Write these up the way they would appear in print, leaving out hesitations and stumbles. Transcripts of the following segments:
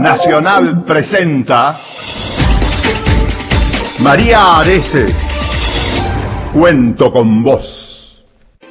Nacional presenta María Areces, Cuento con Vos.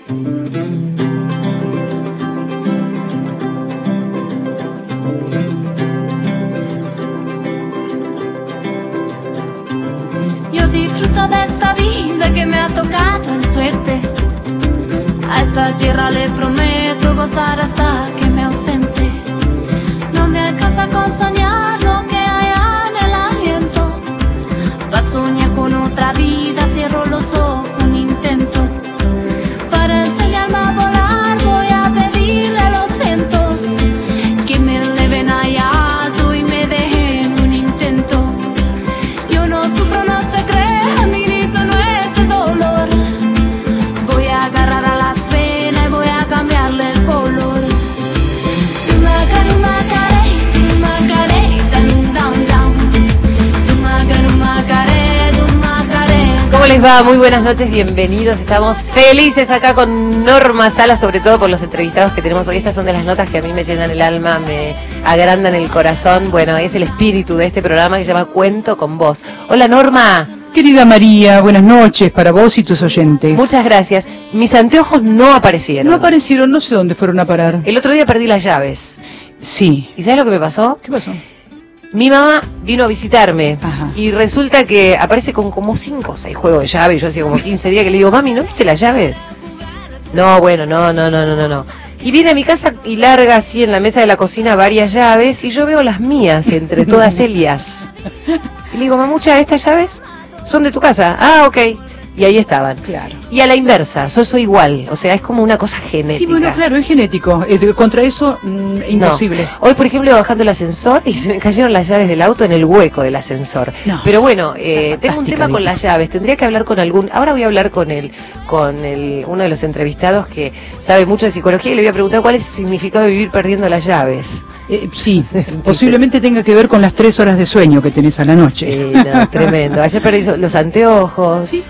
Yo disfruto de esta vida que me ha tocado en suerte. A esta tierra le prometo gozar hasta que me ausente. No me alcanza con soñar lo que hay en el aliento. Pa' soñar con otra vida cierro los ojos un intento. Para enseñarme a volar voy a pedirle a los vientos que me eleven allá alto y me dejen un intento. Yo no sufro, no se crea, mi grito no es de dolor. Voy a agarrar a las penas y voy a cambiarle el color. ¿Cómo les va? Muy buenas noches, bienvenidos. Estamos felices acá con Norma Sala, sobre todo por los entrevistados que tenemos hoy. Estas son de las notas que a mí me llenan el alma, me agrandan el corazón. Bueno, es el espíritu de este programa que se llama Cuento con Vos. Hola, Norma. Querida María, buenas noches para vos y tus oyentes. Muchas gracias. Mis anteojos no aparecieron. No aparecieron, no sé dónde fueron a parar. El otro día perdí las llaves. Sí. ¿Y sabes lo que me pasó? ¿Qué pasó? Mi mamá vino a visitarme. Ajá. Y resulta que aparece con como 5 o 6 juegos de llave. Y yo hacía como 15 días que le digo, mami, ¿no viste la llave? No, bueno, no. Y viene a mi casa y larga así en la mesa de la cocina varias llaves. Y yo veo las mías entre todas ellas. Y le digo, mamucha, ¿estas llaves son de tu casa? Ah, ok. Y ahí estaban. Claro. Y a la inversa, soy igual. O sea, es como una cosa genética. Sí, bueno, claro, es genético. Contra eso, imposible. No. Hoy, por ejemplo, iba bajando el ascensor y se me cayeron las llaves del auto en el hueco del ascensor. No. Pero bueno, tengo un tema con las llaves. Tendría que hablar con algún... Ahora voy a hablar con uno de los entrevistados que sabe mucho de psicología y le voy a preguntar cuál es el significado de vivir perdiendo las llaves. Sí, posiblemente tenga que ver con las 3 horas de sueño que tenés a la noche. No, tremendo. Ayer perdí los anteojos. Sí.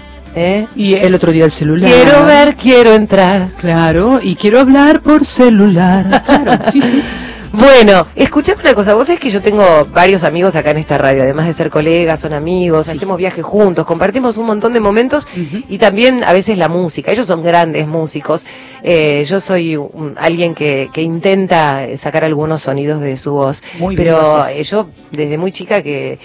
Y el otro día el celular. Quiero ver, quiero entrar. Claro, y quiero hablar por celular. Claro, sí. Bueno, escuchame una cosa, vos sabés que yo tengo varios amigos acá en esta radio, además de ser colegas, son amigos, sí. Hacemos viajes juntos, compartimos un montón de momentos y también a veces la música. Ellos son grandes músicos, yo soy alguien que intenta sacar algunos sonidos de su voz, muy bien, pero yo desde muy chica que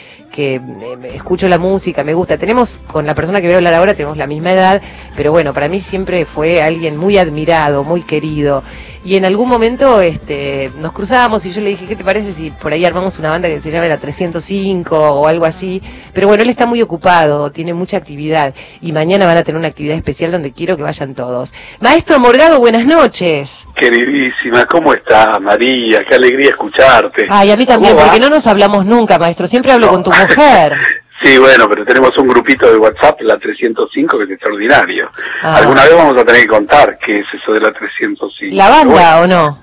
escucho la música, me gusta. Tenemos, con la persona que voy a hablar ahora, tenemos la misma edad, pero bueno, para mí siempre fue alguien muy admirado, muy querido. Y en algún momento nos cruzábamos y yo le dije, ¿qué te parece si por ahí armamos una banda que se llame La 305 o algo así? Pero bueno, él está muy ocupado, tiene mucha actividad y mañana van a tener una actividad especial donde quiero que vayan todos. Maestro Morgado, buenas noches. Queridísima, ¿cómo estás, María? Qué alegría escucharte. Ay, a mí también, porque no nos hablamos nunca, maestro, siempre hablo con tu mujer. Sí, bueno, pero tenemos un grupito de WhatsApp, La 305, que es extraordinario. Alguna vez vamos a tener que contar qué es eso de La 305. ¿La banda o no?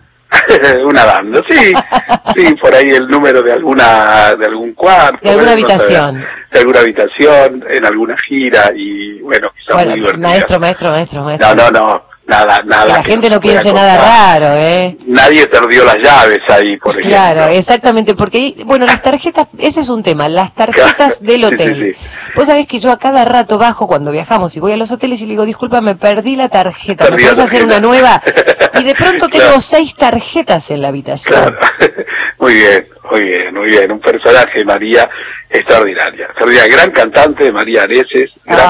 Una banda, sí, por ahí el número de algún cuarto. De alguna habitación. De alguna habitación, en alguna gira, y bueno, quizás muy divertido. Maestro. No. Nada. Que la gente no piense nada raro, Nadie perdió las llaves ahí, por ejemplo. Claro, exactamente, porque, bueno, las tarjetas, ese es un tema, las tarjetas del hotel. Sí. Vos sabés que yo a cada rato bajo cuando viajamos y voy a los hoteles y le digo, disculpa, me perdí la tarjeta, ¿me puedes hacer una nueva? Y de pronto tengo 6 tarjetas en la habitación. Claro. Muy bien, un personaje, María, extraordinaria, gran cantante, María Areces,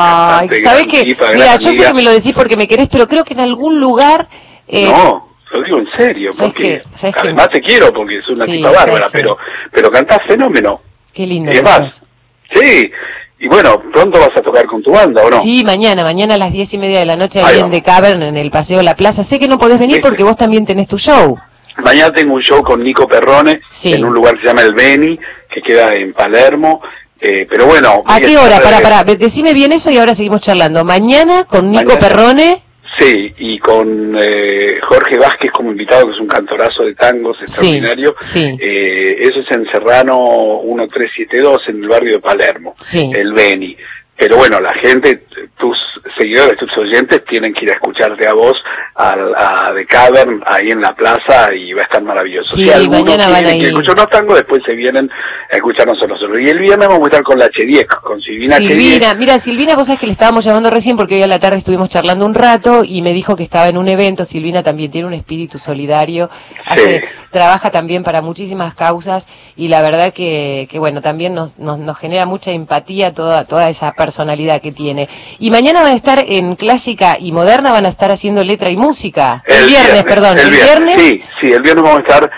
¿sabés qué? Mira, yo sé que me lo decís porque me querés, pero creo que en algún lugar... No, lo digo en serio, porque además te quiero porque es una tipa bárbara, pero cantás fenómeno. Qué lindo. Y además, sí, y bueno, pronto vas a tocar con tu banda, ¿o no? Sí, mañana a las 10:30 de la noche ahí en The Cavern, en el Paseo La Plaza. Sé que no podés venir porque vos también tenés tu show. Mañana tengo un show con Nico Perrone en un lugar que se llama El Beni, que queda en Palermo, pero bueno... ¿A qué hora? Pará, decime bien eso y ahora seguimos charlando. Mañana con Nico Perrone... Sí, y con Jorge Vázquez como invitado, que es un cantorazo de tangos extraordinario. Sí. Eso es en Serrano 1372, en el barrio de Palermo, El Beni. pero bueno, la gente, tus seguidores, tus oyentes tienen que ir a escucharte a vos a The Cavern ahí en la plaza y va a estar maravilloso. Sí, si algunos mañana van a ir. escuchar unos tangos, después se vienen a escucharnos a nosotros. Y el viernes vamos a estar con la Chediek, con Silvina Chediek. Mira, Silvina, vos sabés que le estábamos llamando recién porque hoy a la tarde estuvimos charlando un rato y me dijo que estaba en un evento. Silvina también tiene un espíritu solidario, trabaja también para muchísimas causas y la verdad que bueno, también nos genera mucha empatía toda esa personalidad que tiene. Y mañana van a estar en Clásica y Moderna, van a estar haciendo letra y música. El viernes. Sí, el viernes vamos a estar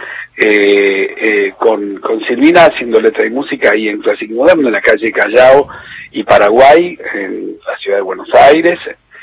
con Silvina haciendo letra y música ahí en Clásica y Moderna, en la calle Callao y Paraguay, en la ciudad de Buenos Aires.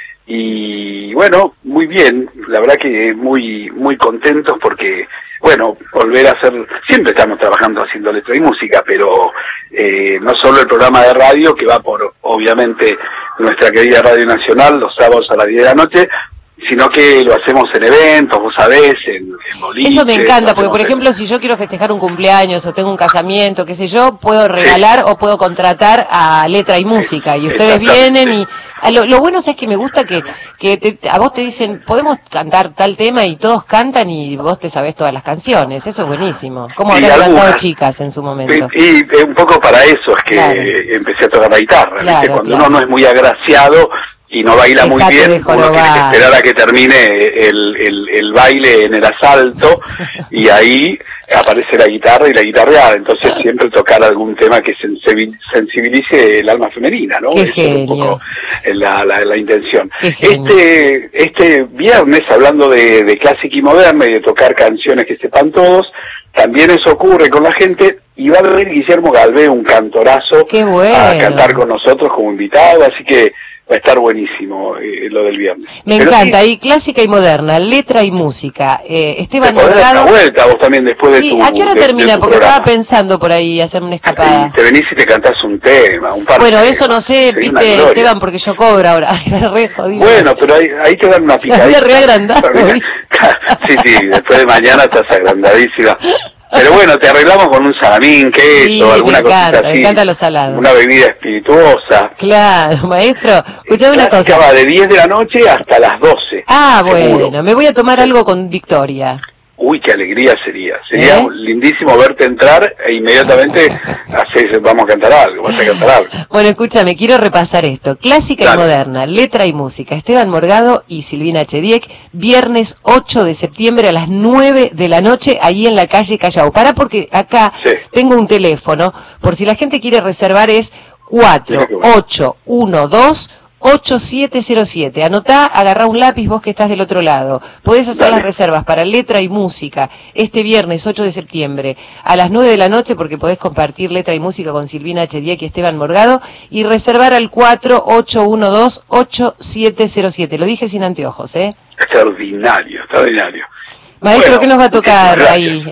Y bueno, muy bien, la verdad que muy contentos porque, bueno, volver a hacer, siempre estamos trabajando haciendo letra y música, pero no solo el programa de radio que va por, obviamente, nuestra querida Radio Nacional los sábados a las 10 de la noche, sino que lo hacemos en eventos, vos sabés, en boliches. Eso me encanta, porque por ejemplo, si yo quiero festejar un cumpleaños o tengo un casamiento, qué sé yo, puedo regalar o puedo contratar a letra y música, y ustedes vienen y... Lo bueno es que me gusta que a vos te dicen, podemos cantar tal tema y todos cantan y vos te sabés todas las canciones, eso es buenísimo. ¿Cómo habrán cantado chicas en su momento? Y un poco para eso es que empecé a tocar la guitarra, cuando uno no es muy agraciado y no baila muy bien, uno tiene que esperar a que termine el baile en el asalto y ahí aparece la guitarra y la guitarreada, entonces siempre tocar algún tema que sensibilice el alma femenina, ¿no? Qué Eso genio. es un poco la intención. Qué genio. Este viernes, hablando de clásica y moderna y de tocar canciones que sepan todos, también eso ocurre con la gente y va a venir Guillermo Galvé, un cantorazo, Qué bueno, a cantar con nosotros como invitado, así que va a estar buenísimo lo del viernes. Me encanta, y clásica y moderna, letra y música. Esteban Morgado. Vuelta vos también después de tu ¿a qué hora termina? Porque programa. estaba pensando por ahí hacer una escapada. Y te venís y te cantás un tema, un par de Bueno, temas. eso no sé, Sería una viste, gloria. Esteban, porque yo cobro ahora. Ay, me re jodido. Bueno, pero ahí te dan una Se había picadita. reagrandado, Sí, después de mañana estás agrandadísima. Pero bueno, te arreglamos con un salamín, queso, alguna cosita así. Me encanta lo salado. Una bebida espirituosa. Claro, maestro. Escuchame una cosa. Va de 10 de la noche hasta las 12. Ah, seguro. bueno, me voy a tomar algo con Victoria. Uy, qué alegría sería. Sería lindísimo verte entrar e inmediatamente vamos a cantar algo, vas a cantar algo. Bueno, escúchame, quiero repasar esto. Clásica y moderna, letra y música. Esteban Morgado y Silvina Chediek, viernes 8 de septiembre a las 9 de la noche, ahí en la calle Callao. Pará porque acá tengo un teléfono, por si la gente quiere reservar es 4812-8707. Anotá, agarrá un lápiz vos que estás del otro lado. Podés hacer las reservas para letra y música este viernes 8 de septiembre a las 9 de la noche porque podés compartir letra y música con Silvina Chediek y Esteban Morgado y reservar al 4812-8707. Lo dije sin anteojos, ¿eh? Extraordinario. Maestro, Bueno, ¿qué nos va a tocar gracias. ahí?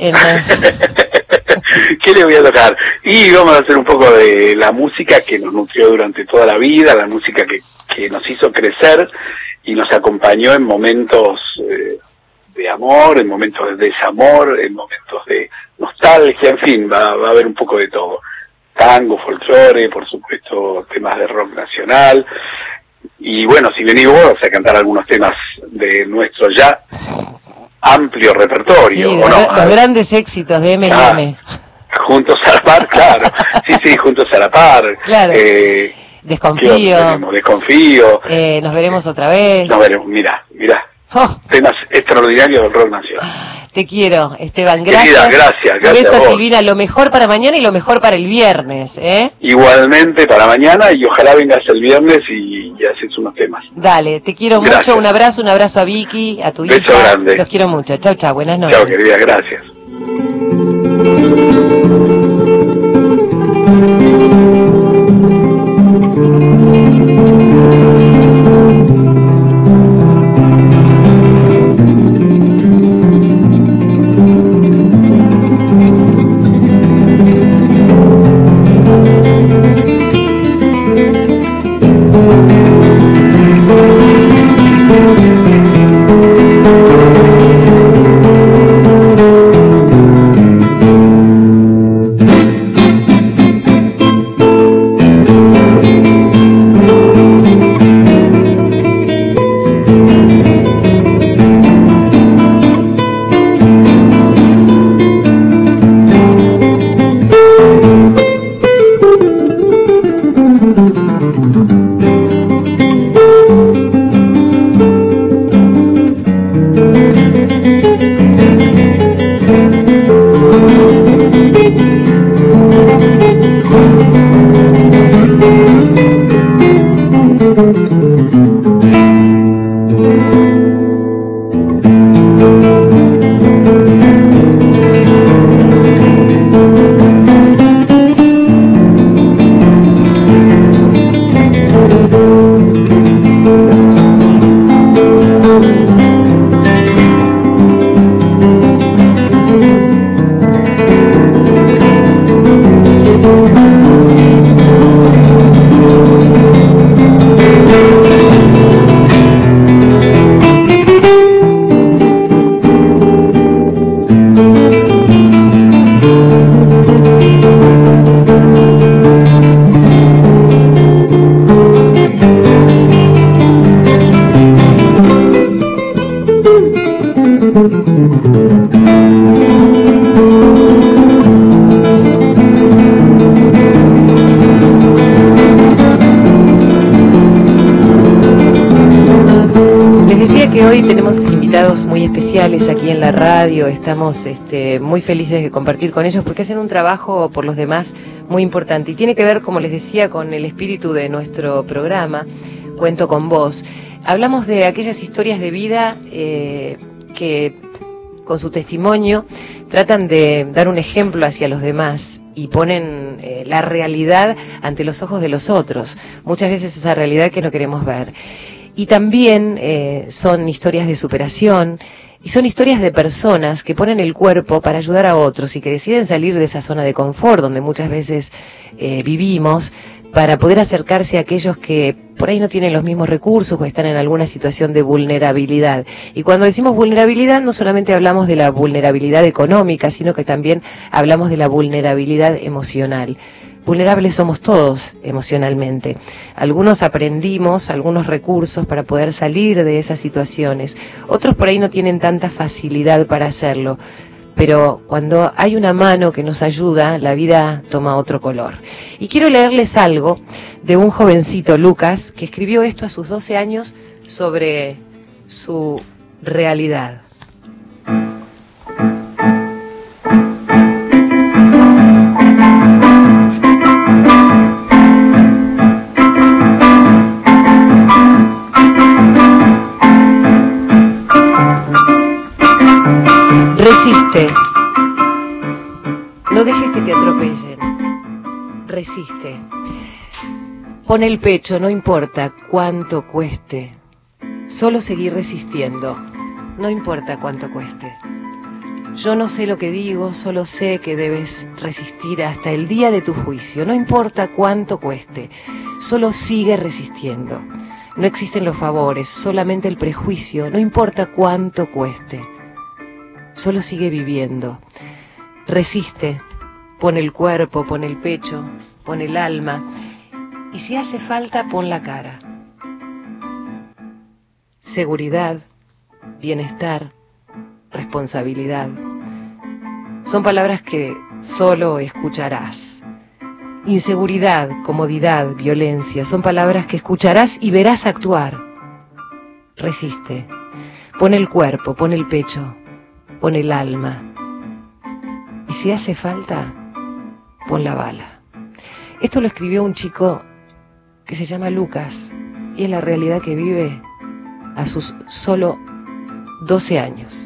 ¿Qué le voy a tocar? Y vamos a hacer un poco de la música que nos nutrió durante toda la vida, la música que nos hizo crecer y nos acompañó en momentos de amor, en momentos de desamor, en momentos de nostalgia, en fin, va a haber un poco de todo. Tango, folclore, por supuesto, temas de rock nacional. Y bueno, si venís vos vas a cantar algunos temas de nuestro ya amplio repertorio, Sí, ¿o no? los grandes éxitos de M&M. Juntos a la par, claro. Sí, juntos a la par. Claro. Desconfío. Desconfío. Nos veremos otra vez. Nos veremos, mirá. Oh. Temas extraordinarios del rock nacional. Te quiero, Esteban, Querida, gracias. gracias. Un beso a a vos. Silvina, lo mejor para mañana y lo mejor para el viernes, ¿eh? Igualmente para mañana y ojalá vengas el viernes y haces unos temas. Dale, te quiero Gracias. mucho, un abrazo a Vicky, a tu Beso hija. grande. Los quiero mucho. Chau, buenas noches. Chao, querida, gracias. que hoy tenemos invitados muy especiales aquí en la radio, estamos muy felices de compartir con ellos porque hacen un trabajo por los demás muy importante y tiene que ver, como les decía, con el espíritu de nuestro programa, Cuento con Vos. Hablamos de aquellas historias de vida que con su testimonio tratan de dar un ejemplo hacia los demás y ponen la realidad ante los ojos de los otros, muchas veces esa realidad que no queremos ver. Y también son historias de superación y son historias de personas que ponen el cuerpo para ayudar a otros y que deciden salir de esa zona de confort donde muchas veces vivimos para poder acercarse a aquellos que por ahí no tienen los mismos recursos o están en alguna situación de vulnerabilidad. Y cuando decimos vulnerabilidad no solamente hablamos de la vulnerabilidad económica, sino que también hablamos de la vulnerabilidad emocional. Vulnerables somos todos emocionalmente. Algunos aprendimos algunos recursos para poder salir de esas situaciones. Otros por ahí no tienen tanta facilidad para hacerlo. Pero cuando hay una mano que nos ayuda, la vida toma otro color. Y quiero leerles algo de un jovencito, Lucas, que escribió esto a sus 12 años sobre su realidad. Resiste. No dejes que te atropellen. Resiste. Pon el pecho, no importa cuánto cueste. Solo seguir resistiendo. No importa cuánto cueste. Yo no sé lo que digo, solo sé que debes resistir hasta el día de tu juicio. No importa cuánto cueste. Solo sigue resistiendo. No existen los favores, solamente el prejuicio. No importa cuánto cueste. Solo sigue viviendo. Resiste, pon el cuerpo, pon el pecho, pon el alma y si hace falta, pon la cara. Seguridad, bienestar, responsabilidad. Son palabras que solo escucharás. Inseguridad, comodidad, violencia, son palabras que escucharás y verás actuar. Resiste, pon el cuerpo, pon el pecho, pon el alma y si hace falta, pon la bala. Esto lo escribió un chico que se llama Lucas y es la realidad que vive a sus solo 12 años.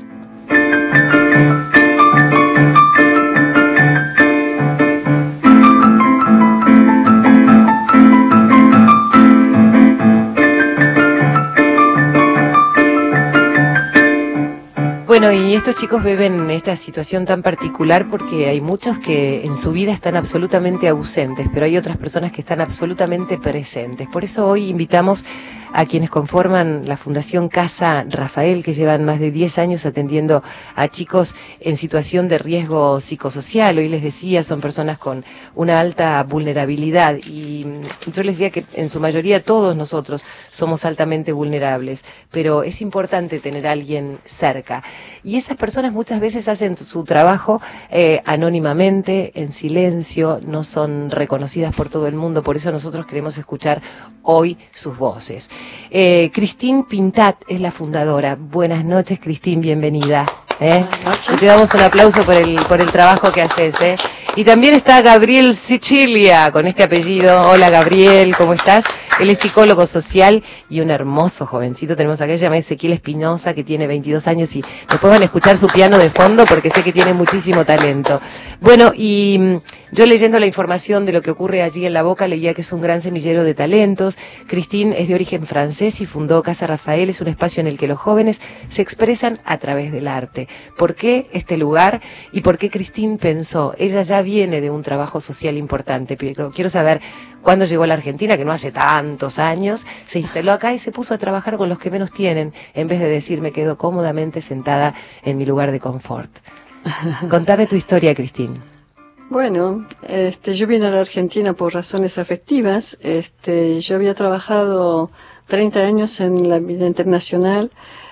Bueno, y estos chicos viven esta situación tan particular porque hay muchos que en su vida están absolutamente ausentes, pero hay otras personas que están absolutamente presentes. Por eso hoy invitamos a quienes conforman la Fundación Casa Rafael, que llevan más de 10 años atendiendo a chicos en situación de riesgo psicosocial. Hoy les decía, son personas con una alta vulnerabilidad y yo les decía que en su mayoría todos nosotros somos altamente vulnerables, pero es importante tener a alguien cerca. Y esas personas muchas veces hacen su trabajo anónimamente, en silencio, no son reconocidas por todo el mundo, por eso nosotros queremos escuchar hoy sus voces. Christine Pintat es la fundadora. Buenas noches, Christine, bienvenida. Y te damos un aplauso por el trabajo que haces. Y también está Gabriel Sicilia, con este apellido. Hola Gabriel, ¿cómo estás? Él es psicólogo social y un hermoso jovencito. Tenemos acá, se llama Ezequiel Espinosa, que tiene 22 años y después van a escuchar su piano de fondo porque sé que tiene muchísimo talento. Bueno, y yo leyendo la información de lo que ocurre allí en La Boca, leía que es un gran semillero de talentos. Christine es de origen francés y fundó Casa Rafael, es un espacio en el que los jóvenes se expresan a través del arte. ¿Por qué este lugar y por qué Christine pensó? Ella ya viene de un trabajo social importante, pero quiero saber cuándo llegó a la Argentina, que no hace tantos años, se instaló acá y se puso a trabajar con los que menos tienen, en vez de decir me quedo cómodamente sentada en mi lugar de confort. Contame tu historia, Christine. Bueno, yo vine a la Argentina por razones afectivas. Yo había trabajado 30 años en la vida internacional,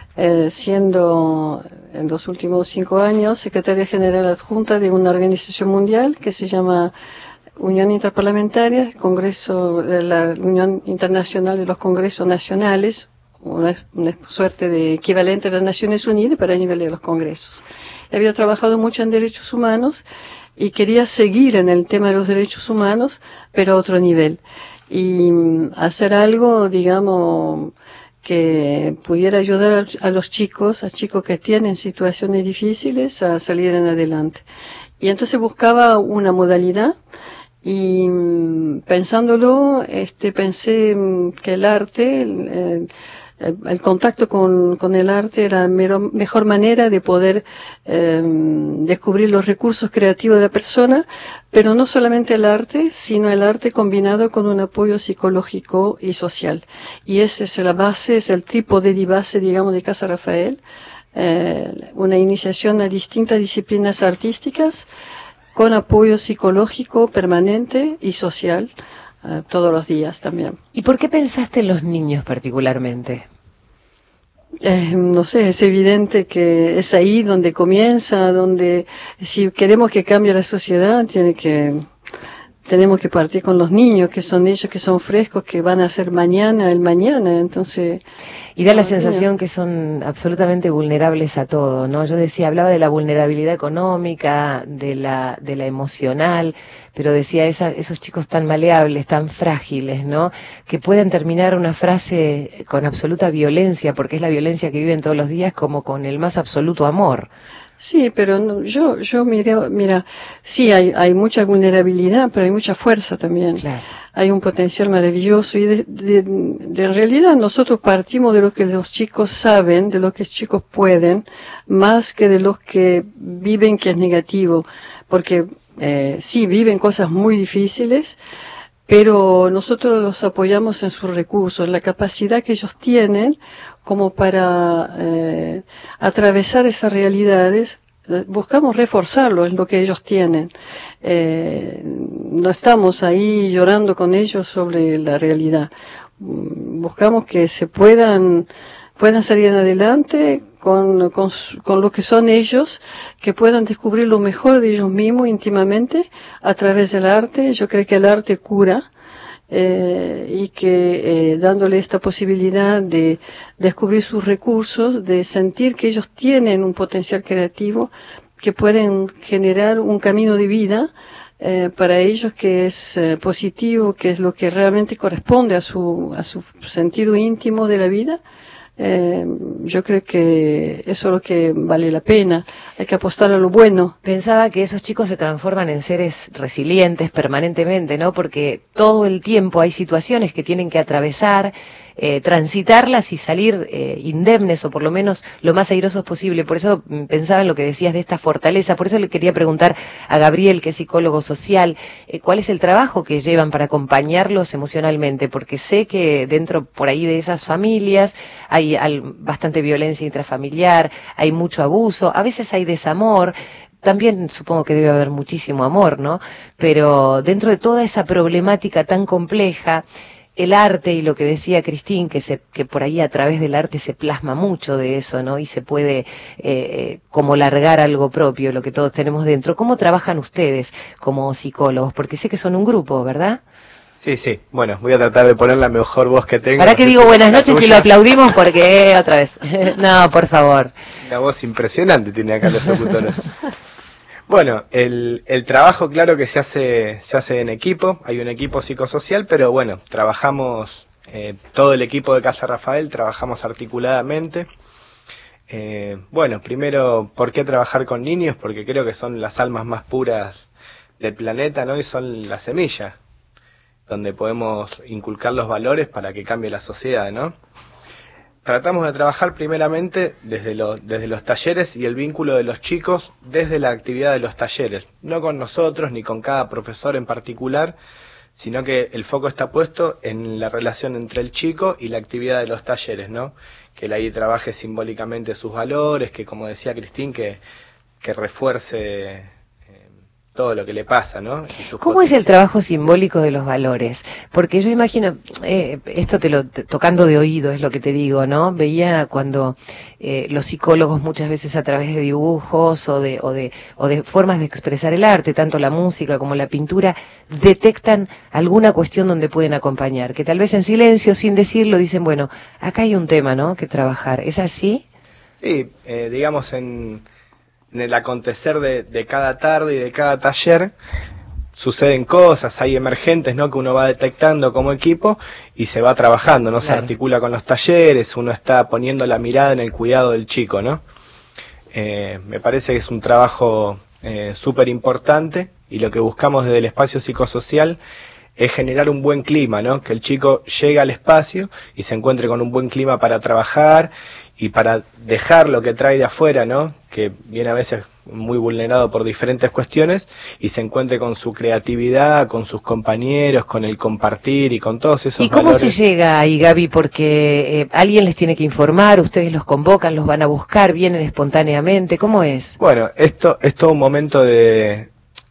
siendo en los últimos 5 años secretaria general adjunta de una organización mundial que se llama Unión Interparlamentaria, Congreso de la Unión Internacional de los Congresos Nacionales, una suerte de equivalente a las Naciones Unidas para el nivel de los congresos. Había trabajado mucho en derechos humanos y quería seguir en el tema de los derechos humanos, pero a otro nivel. Y hacer algo, digamos, que pudiera ayudar a los chicos, a chicos que tienen situaciones difíciles a salir en adelante. Y entonces buscaba una modalidad y pensándolo, pensé que el arte, el contacto con el arte era la mejor manera de poder descubrir los recursos creativos de la persona, pero no solamente el arte, sino el arte combinado con un apoyo psicológico y social. Y esa es la base, es el tipo de base, digamos, de Casa Rafael, una iniciación a distintas disciplinas artísticas con apoyo psicológico permanente y social todos los días también. ¿Y por qué pensaste en los niños particularmente? No sé, es evidente que es ahí donde comienza, donde si queremos que cambie la sociedad, tenemos que partir con los niños, que son ellos que son frescos, que van a ser mañana, el mañana, entonces... Y da la sensación que son absolutamente vulnerables a todo, ¿no? Yo decía, hablaba de la vulnerabilidad económica, de la emocional, pero decía esos chicos tan maleables, tan frágiles, ¿no? Que pueden terminar una frase con absoluta violencia, porque es la violencia que viven todos los días, como con el más absoluto amor. Sí, pero no, yo mira, sí hay mucha vulnerabilidad, pero hay mucha fuerza también. Claro. Hay un potencial maravilloso y en realidad nosotros partimos de lo que los chicos saben, de lo que los chicos pueden, más que de los que viven que es negativo, porque sí viven cosas muy difíciles, pero nosotros los apoyamos en sus recursos, en la capacidad que ellos tienen como para atravesar esas realidades. Buscamos reforzarlo en lo que ellos tienen. No estamos ahí llorando con ellos sobre la realidad. Buscamos que se puedan salir en adelante con lo que son ellos, que puedan descubrir lo mejor de ellos mismos íntimamente a través del arte. Yo creo que el arte cura. Y que dándole esta posibilidad de descubrir sus recursos, de sentir que ellos tienen un potencial creativo, que pueden generar un camino de vida para ellos que es positivo, que es lo que realmente corresponde a su sentido íntimo de la vida. Yo creo que eso es lo que vale la pena, hay que apostar a lo bueno. Pensaba que esos chicos se transforman en seres resilientes permanentemente, ¿no? Porque todo el tiempo hay situaciones que tienen que atravesar, transitarlas y salir indemnes o por lo menos lo más airosos posible. Por eso pensaba en lo que decías de esta fortaleza, por eso le quería preguntar a Gabriel, que es psicólogo social, ¿cuál es el trabajo que llevan para acompañarlos emocionalmente? Porque sé que dentro por ahí de esas familias hay bastante violencia intrafamiliar, hay mucho abuso, a veces hay desamor, también supongo que debe haber muchísimo amor, ¿no? Pero dentro de toda esa problemática tan compleja, el arte y lo que decía Cristín, que por ahí a través del arte se plasma mucho de eso, ¿no? Y se puede como largar algo propio, lo que todos tenemos dentro. ¿Cómo trabajan ustedes como psicólogos? Porque sé que son un grupo, ¿verdad? Sí. Bueno, voy a tratar de poner la mejor voz que tengo. ¿Para qué digo buenas noches y lo aplaudimos? Porque otra vez. No, por favor. Una voz impresionante tiene acá los locutores. Bueno, el trabajo claro que se hace en equipo, hay un equipo psicosocial, pero bueno, trabajamos, todo el equipo de Casa Rafael, trabajamos articuladamente. Bueno, primero, ¿por qué trabajar con niños? Porque creo que son las almas más puras del planeta, ¿no? Y son la semilla, donde podemos inculcar los valores para que cambie la sociedad, ¿no? Tratamos de trabajar primeramente desde los talleres y el vínculo de los chicos desde la actividad de los talleres, no con nosotros ni con cada profesor en particular, sino que el foco está puesto en la relación entre el chico y la actividad de los talleres, ¿no? Que él ahí trabaje simbólicamente sus valores, que como decía Cristín, que refuerce todo lo que le pasa, ¿no? ¿Cómo es el trabajo simbólico de los valores? Porque yo imagino, esto tocando de oído es lo que te digo, ¿no? Veía cuando los psicólogos muchas veces a través de dibujos o de formas de expresar el arte, tanto la música como la pintura, detectan alguna cuestión donde pueden acompañar, que tal vez en silencio, sin decirlo, dicen, bueno, acá hay un tema, ¿no?, que trabajar. ¿Es así? Sí, digamos en el acontecer de cada tarde y de cada taller suceden cosas, hay emergentes, ¿no?, que uno va detectando como equipo y se va trabajando, ¿no? Claro. Se articula con los talleres, uno está poniendo la mirada en el cuidado del chico, ¿no? Me parece que es un trabajo súper importante, y lo que buscamos desde el espacio psicosocial es generar un buen clima, ¿no? Que el chico llegue al espacio y se encuentre con un buen clima para trabajar y para dejar lo que trae de afuera, ¿no?, que viene a veces muy vulnerado por diferentes cuestiones, y se encuentre con su creatividad, con sus compañeros, con el compartir y con todos esos valores. ¿Y cómo se llega ahí, Gaby? Porque alguien les tiene que informar, ustedes los convocan, los van a buscar, vienen espontáneamente, ¿cómo es? Bueno, esto es todo un momento de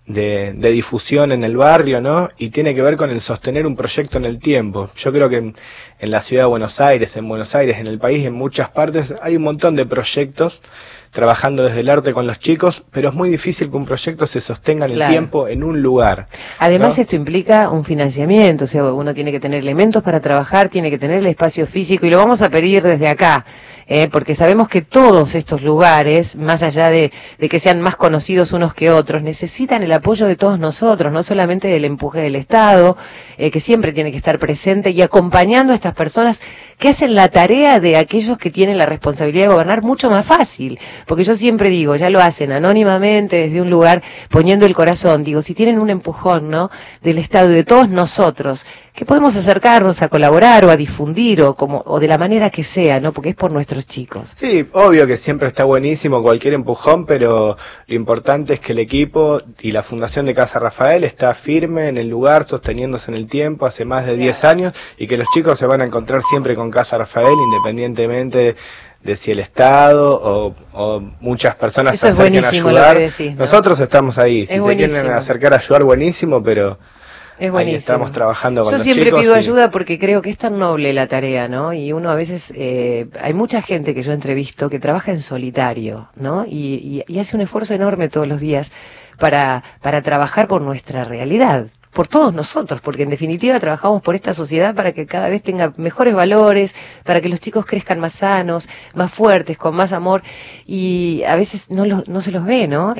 difusión en el barrio, ¿no? Y tiene que ver con el sostener un proyecto en el tiempo. Yo creo que en la ciudad de Buenos Aires, en el país, en muchas partes, hay un montón de proyectos trabajando desde el arte con los chicos, pero es muy difícil que un proyecto se sostenga en el tiempo, en un lugar. Además, ¿no? Esto implica un financiamiento, o sea, uno tiene que tener elementos para trabajar, tiene que tener el espacio físico, y lo vamos a pedir desde acá, porque sabemos que todos estos lugares, más allá de que sean más conocidos unos que otros, necesitan el apoyo de todos nosotros, no solamente del empuje del Estado, que siempre tiene que estar presente y acompañando a estas personas que hacen la tarea de aquellos que tienen la responsabilidad de gobernar mucho más fácil. Porque yo siempre digo, ya lo hacen anónimamente desde un lugar, poniendo el corazón. Digo, si tienen un empujón, ¿no?, del Estado y de todos nosotros, que podemos acercarnos a colaborar o a difundir o de la manera que sea, ¿no?, porque es por nuestros chicos. Sí, obvio que siempre está buenísimo cualquier empujón, pero lo importante es que el equipo y la Fundación de Casa Rafael está firme en el lugar, sosteniéndose en el tiempo hace más de 10 años, y que los chicos se van a encontrar siempre con Casa Rafael, independientemente de si el Estado o muchas personas se acerquen a ayudar. Decís, ¿no? Nosotros estamos ahí, si se quieren acercar a ayudar, buenísimo, pero es buenísimo. Ahí estamos trabajando con los chicos. Yo siempre pido ayuda porque creo que es tan noble la tarea, ¿no? Y uno a veces, hay mucha gente que yo entrevisto que trabaja en solitario, ¿no? Y hace un esfuerzo enorme todos los días para trabajar por nuestra realidad, por todos nosotros, porque en definitiva trabajamos por esta sociedad para que cada vez tenga mejores valores, para que los chicos crezcan más sanos, más fuertes, con más amor, y a veces no se los ve, ¿no?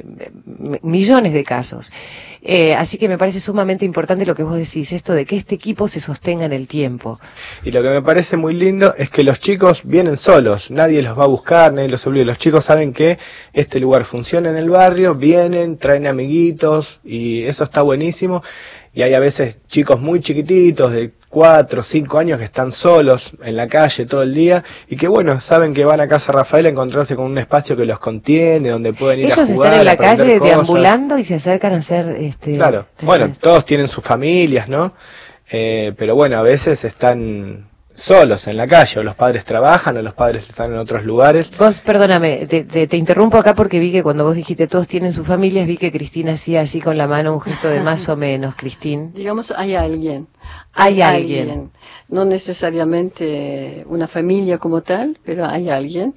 Millones de casos. Así que me parece sumamente importante lo que vos decís, esto de que este equipo se sostenga en el tiempo. Y lo que me parece muy lindo es que los chicos vienen solos, nadie los va a buscar, nadie los obliga. Los chicos saben que este lugar funciona en el barrio, vienen, traen amiguitos, y eso está buenísimo. Y hay a veces chicos muy chiquititos de 4 o 5 años que están solos en la calle todo el día, y que bueno, saben que van a Casa Rafael a encontrarse con un espacio que los contiene, donde pueden ir a jugar. Ellos están en la calle deambulando y se acercan a hacer Claro, bueno, todos tienen sus familias, ¿no? Pero bueno, a veces están solos en la calle, o los padres trabajan, o los padres están en otros lugares. Vos, perdóname, te interrumpo acá porque vi que cuando vos dijiste todos tienen sus familias, vi que Cristina hacía así con la mano un gesto de más o menos, Cristín. Digamos, hay alguien. Hay alguien. No necesariamente una familia como tal, pero hay alguien.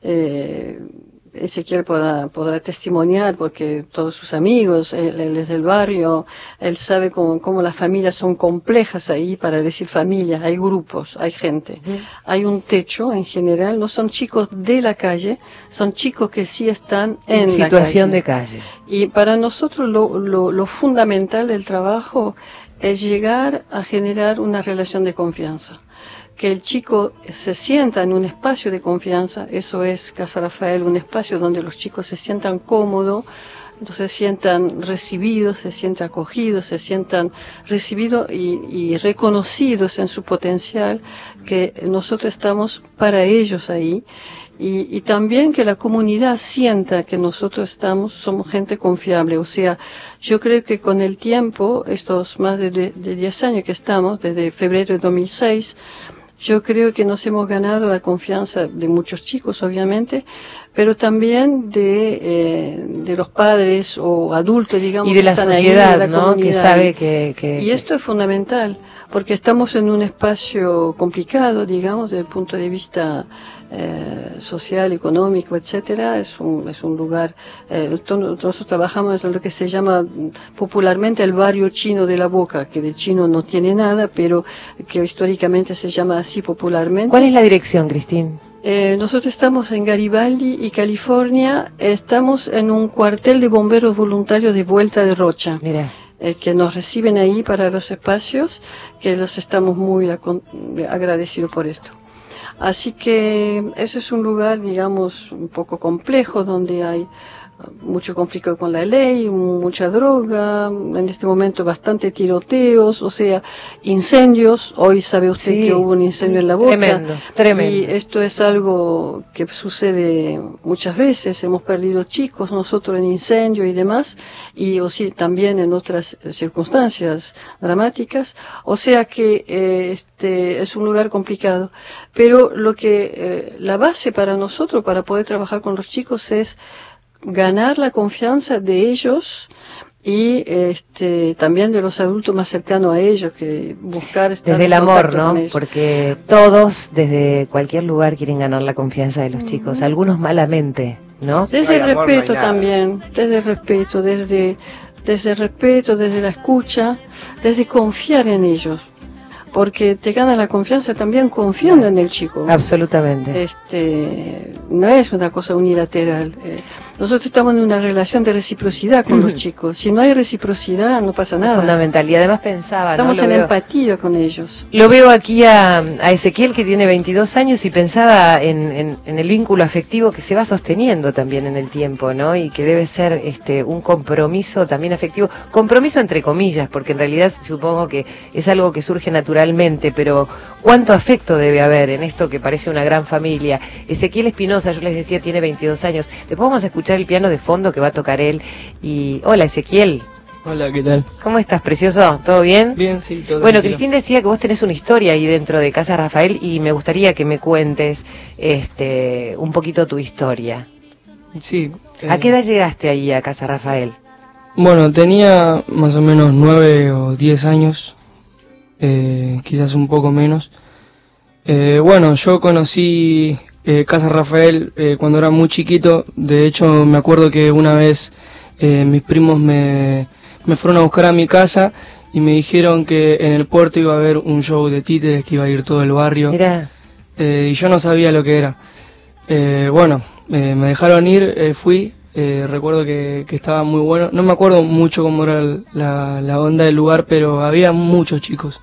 Ezequiel podrá testimoniar porque todos sus amigos, él es del barrio, él sabe cómo las familias son complejas ahí, para decir familia, hay grupos, hay gente, hay un techo en general, no son chicos de la calle, son chicos que sí están en situación de calle. Y para nosotros lo fundamental del trabajo es llegar a generar una relación de confianza. Que el chico se sienta en un espacio de confianza, eso es Casa Rafael, un espacio donde los chicos se sientan cómodos, se sientan recibidos, se sientan acogidos, se sientan recibidos y reconocidos en su potencial, que nosotros estamos para ellos ahí, y también que la comunidad sienta que nosotros somos gente confiable. O sea, yo creo que con el tiempo, estos más de 10 años que estamos, desde febrero de 2006, yo creo que nos hemos ganado la confianza de muchos chicos, obviamente, pero también de los padres o adultos, digamos. Y de que la están ahí, sociedad, de la ¿no? comunidad. Que sabe que... Y esto es fundamental, porque estamos en un espacio complicado, digamos, desde el punto de vista social, económico, etcétera. Es un lugar, nosotros trabajamos en lo que se llama popularmente el barrio chino de La Boca, que de chino no tiene nada, pero que históricamente se llama así popularmente. ¿Cuál es la dirección, Cristín? Nosotros estamos en Garibaldi y California, estamos en un cuartel de bomberos voluntarios de Vuelta de Rocha. Mira. Que nos reciben ahí para los espacios, que los estamos muy agradecidos por esto. Así que eso es un lugar, digamos, un poco complejo, donde hay mucho conflicto con la ley, mucha droga, en este momento bastante tiroteos, o sea, incendios. Hoy sabe usted Sí. que hubo un incendio en La Boca. Tremendo, tremendo. Y esto es algo que sucede muchas veces. Hemos perdido chicos nosotros en incendio y demás, y o sí, también en otras circunstancias dramáticas. O sea que es un lugar complicado. Pero lo que la base para nosotros, para poder trabajar con los chicos, es ganar la confianza de ellos y también de los adultos más cercanos a ellos, que buscar estar Desde el en amor, contacto ¿no? con ellos. Porque todos, desde cualquier lugar, quieren ganar la confianza de los chicos. Algunos malamente, ¿no? Desde No el hay amor, respeto no hay nada. también, desde el respeto, desde el respeto, desde la escucha, desde confiar en ellos. Porque te gana la confianza también confiando en el chico. Absolutamente. No es una cosa unilateral. Nosotros estamos en una relación de reciprocidad con los chicos. Si no hay reciprocidad, no pasa nada. Fundamental. Y además pensaba, Estamos ¿no? en Lo veo, empatía con ellos. lo veo aquí a Ezequiel, que tiene 22 años, y pensaba en el vínculo afectivo que se va sosteniendo también en el tiempo, ¿no? Y que debe ser un compromiso también afectivo. Compromiso entre comillas, porque en realidad supongo que es algo que surge naturalmente, pero ¿cuánto afecto debe haber en esto que parece una gran familia? Ezequiel Espinosa, yo les decía, tiene 22 años. Después vamos a escuchar el piano de fondo que va a tocar él. Y hola, Ezequiel. Hola, ¿qué tal? ¿Cómo estás, precioso? ¿Todo bien? Bien, sí, todo Bueno, tranquilo. Cristín decía que vos tenés una historia ahí dentro de Casa Rafael, y me gustaría que me cuentes un poquito tu historia. Sí. ¿A qué edad llegaste ahí a Casa Rafael? Bueno, tenía más o menos 9 o 10 años, quizás un poco menos. Bueno, yo conocí Casa Rafael cuando era muy chiquito. De hecho, me acuerdo que una vez mis primos me fueron a buscar a mi casa y me dijeron que en el puerto iba a haber un show de títeres, que iba a ir todo el barrio. Mirá, Y yo no sabía lo que era. Bueno, me dejaron ir, fui, recuerdo que estaba muy bueno. No me acuerdo mucho cómo era la onda del lugar, pero había muchos chicos.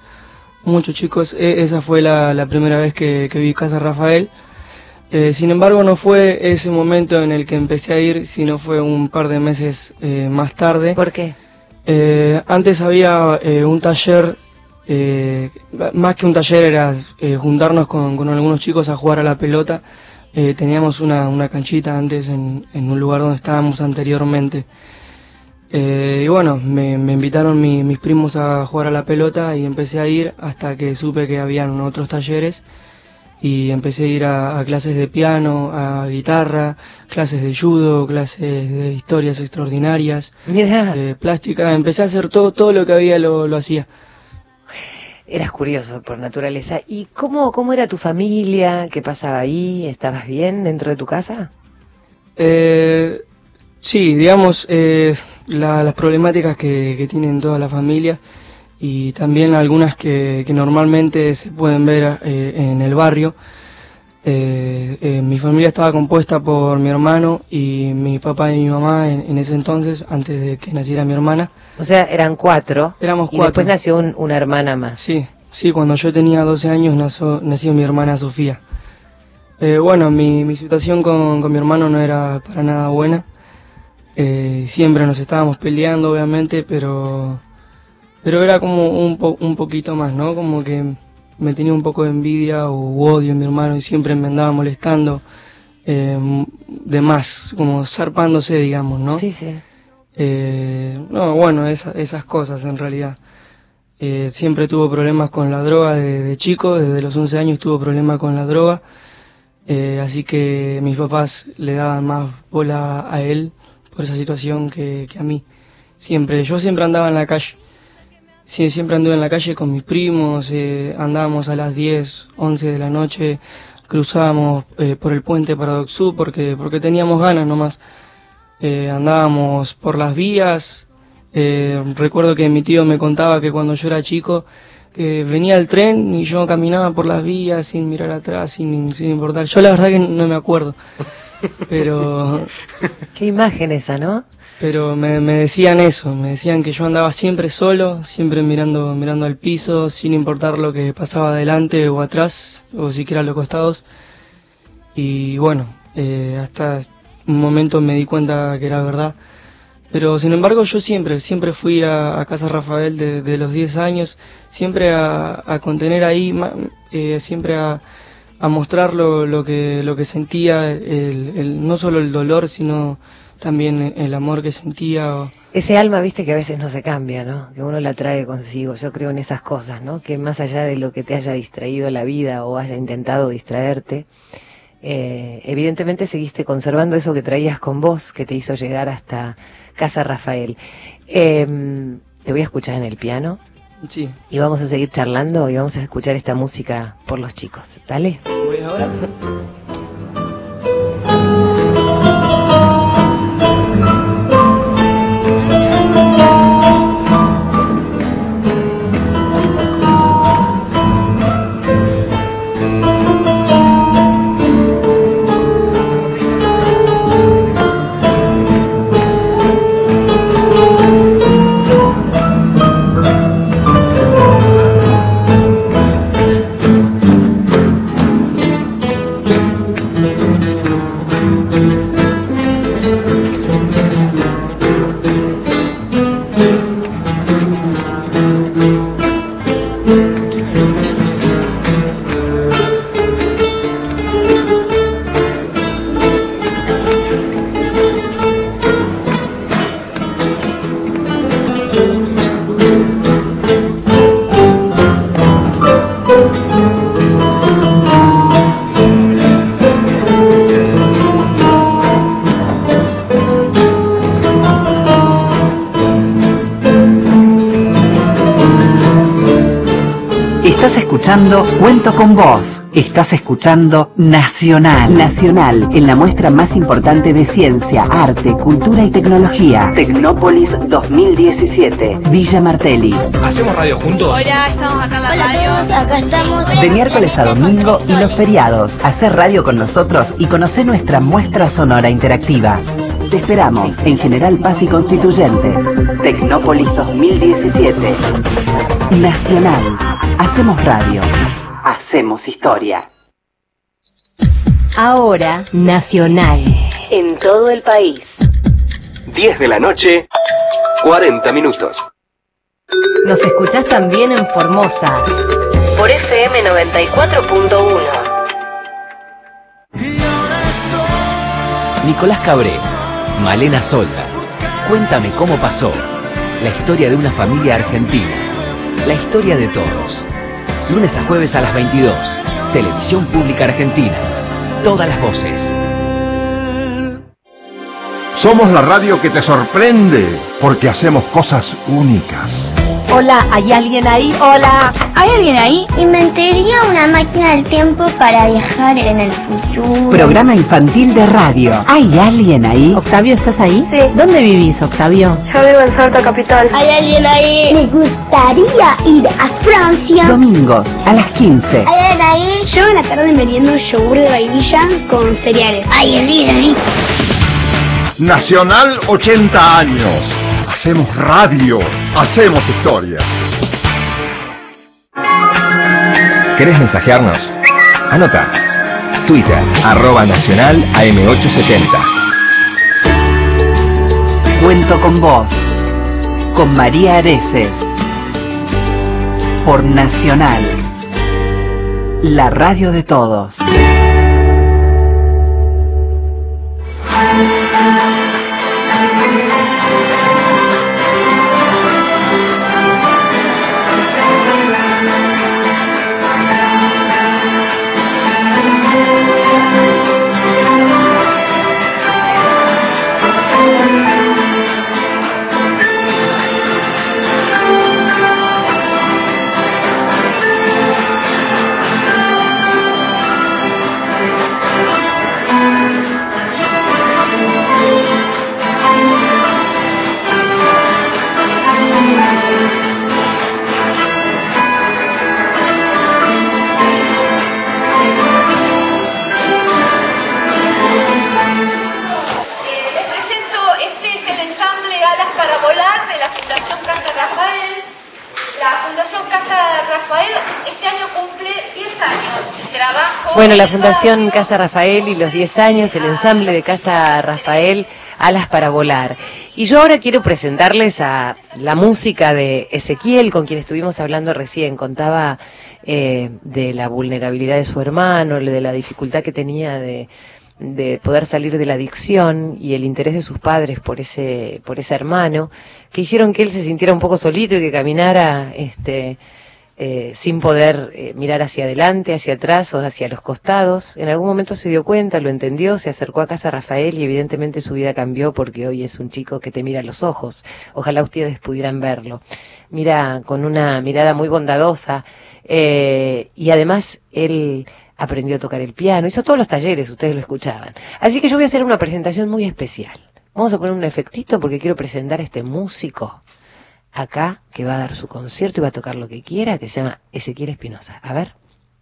Esa fue la primera vez que vi Casa Rafael. Sin embargo, no fue ese momento en el que empecé a ir, sino fue un par de meses más tarde. ¿por qué? Antes había un taller, más que un taller era juntarnos con algunos chicos a jugar a la pelota. Teníamos una canchita antes en un lugar donde estábamos anteriormente. Y bueno, me invitaron mis primos a jugar a la pelota y empecé a ir hasta que supe que habían otros talleres. Y empecé a ir a clases de piano, a guitarra, clases de judo, clases de historias extraordinarias, Mirá, plástica. Empecé a hacer todo lo que había, lo hacía. eras curioso por naturaleza. ¿Y cómo era tu familia? ¿Qué pasaba ahí? ¿Estabas bien dentro de tu casa? Sí, digamos, las problemáticas que tienen toda la familia, y también algunas que normalmente se pueden ver en el barrio. Mi familia estaba compuesta por mi hermano y mi papá y mi mamá en ese entonces, antes de que naciera mi hermana. O sea, eran 4. Éramos Y 4. después nació una hermana más. Sí, cuando yo tenía 12 años nació mi hermana Sofía. Bueno, mi situación con mi hermano no era para nada buena. Siempre nos estábamos peleando, obviamente, pero era como un poquito más, ¿no? Como que me tenía un poco de envidia o odio a mi hermano y siempre me andaba molestando, de más, como zarpándose, digamos, ¿no? Sí, sí. No, bueno, esas cosas en realidad. Siempre tuvo problemas con la droga de chico, desde los 11 años tuvo problemas con la droga. así que mis papás le daban más bola a él por esa situación que a mí. Yo siempre andaba en la calle. Sí, siempre anduve en la calle con mis primos, andábamos a las 10, 11 de la noche, cruzábamos por el puente para Docsú porque teníamos ganas nomás. Andábamos por las vías. Recuerdo que mi tío me contaba que cuando yo era chico, que venía el tren y yo caminaba por las vías sin mirar atrás, sin importar. Yo la verdad que no me acuerdo, pero... Qué imagen esa, ¿no? Pero me decían eso, me decían que yo andaba siempre solo, siempre mirando al piso, sin importar lo que pasaba adelante o atrás, o siquiera a los costados. Y bueno, hasta un momento me di cuenta que era verdad. Pero sin embargo yo siempre fui a Casa Rafael de los 10 años, siempre a contener ahí, siempre a mostrar lo que sentía, no solo el dolor, sino también el amor que sentía. Ese alma, viste, que a veces no se cambia, ¿no? Que uno la trae consigo. Yo creo en esas cosas, ¿no? Que más allá de lo que te haya distraído la vida o haya intentado distraerte, evidentemente seguiste conservando eso que traías con vos, que te hizo llegar hasta Casa Rafael. Te voy a escuchar en el piano. Sí. Y vamos a seguir charlando y vamos a escuchar esta música por los chicos. ¿Dale? Voy ahora. Estás escuchando Cuento con Vos. Estás escuchando Nacional. Nacional, en la muestra más importante de ciencia, arte, cultura y tecnología. Tecnópolis 2017. Villa Martelli. ¿Hacemos radio juntos? Hola, estamos acá en la radio. Todos, acá estamos. De miércoles a domingo y los feriados. Hacer radio con nosotros y conocer nuestra muestra sonora interactiva. Te esperamos en General Paz y Constituyentes. Tecnópolis 2017. Nacional. Hacemos radio. Hacemos historia. Ahora, Nacional. En todo el país. 10 de la noche, 40 minutos. Nos escuchás también en Formosa. Por FM 94.1. Nicolás Cabré, Malena Solda. Cuéntame cómo pasó. La historia de una familia argentina. La historia de todos. Lunes a jueves a las 22. Televisión Pública Argentina. Todas las voces. Somos la radio que te sorprende porque hacemos cosas únicas. Hola, ¿hay alguien ahí? Hola. ¿Hay alguien ahí? Inventaría una máquina del tiempo para viajar en el futuro. Programa infantil de radio. ¿Hay alguien ahí? Octavio, ¿estás ahí? Sí. ¿Dónde vivís, Octavio? Yo vivo en Salta Capital. ¿Hay alguien ahí? Me gustaría ir a Francia. Domingos a las 15. ¿Hay alguien ahí? Yo en la tarde meriendo yogur de vainilla con cereales. ¿Hay alguien ahí? Nacional 80 años. Hacemos radio. Hacemos historia. ¿Querés mensajearnos? Anota. Twitter, @Nacional AM870. Cuento con Vos. Con María Areces. Por Nacional. La radio de todos. Bueno, la Fundación Casa Rafael y los 10 años, el ensamble de Casa Rafael, Alas para Volar. Y yo ahora quiero presentarles a la música de Ezequiel, con quien estuvimos hablando recién. Contaba de la vulnerabilidad de su hermano, de la dificultad que tenía de poder salir de la adicción y el interés de sus padres por ese hermano, que hicieron que él se sintiera un poco solito y que caminara sin poder mirar hacia adelante, hacia atrás o hacia los costados. En algún momento se dio cuenta, lo entendió, se acercó a Casa Rafael y evidentemente su vida cambió, porque hoy es un chico que te mira a los ojos. Ojalá ustedes pudieran verlo. Mira con una mirada muy bondadosa, y además él aprendió a tocar el piano, hizo todos los talleres, ustedes lo escuchaban. Así que yo voy a hacer una presentación muy especial. Vamos a poner un efectito porque quiero presentar a este músico acá, que va a dar su concierto y va a tocar lo que quiera, que se llama Ezequiel Espinosa. A ver.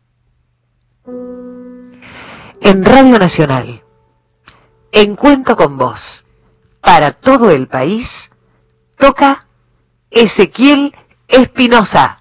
En Radio Nacional, en Cuento con Vos, para todo el país, toca Ezequiel Espinosa.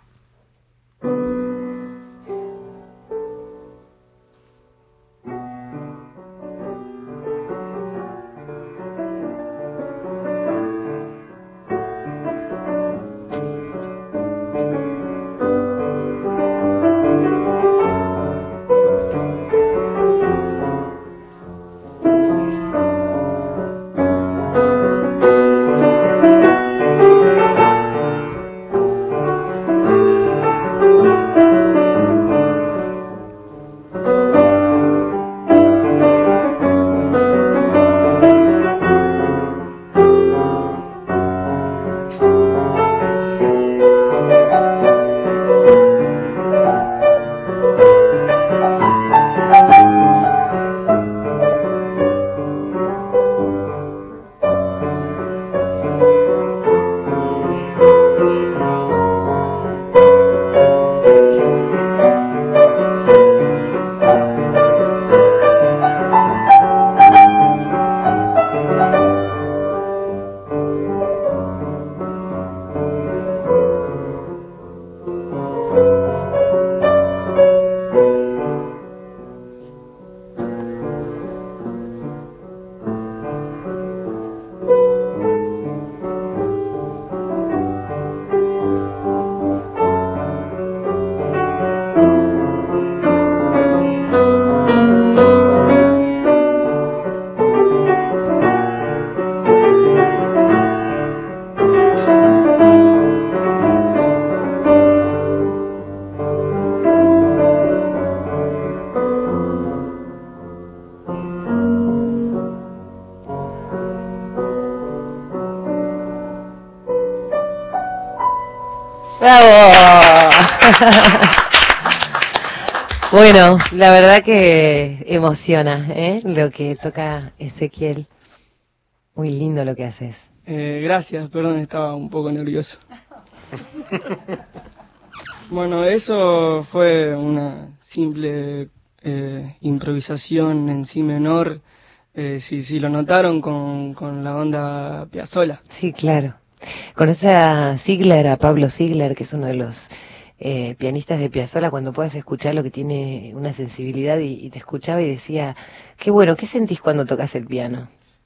¡Bravo! Bueno, la verdad que emociona, lo que toca Ezequiel. Muy lindo lo que haces. Gracias, perdón, estaba un poco nervioso. Bueno, eso fue una simple improvisación en si menor. Si lo notaron con la onda Piazzolla. Sí, claro. ¿Conoces a Ziegler, a Pablo Ziegler, que es uno de los pianistas de Piazzolla? Cuando puedes escucharlo, que tiene una sensibilidad, y te escuchaba y decía, qué bueno, ¿qué sentís cuando tocas el piano?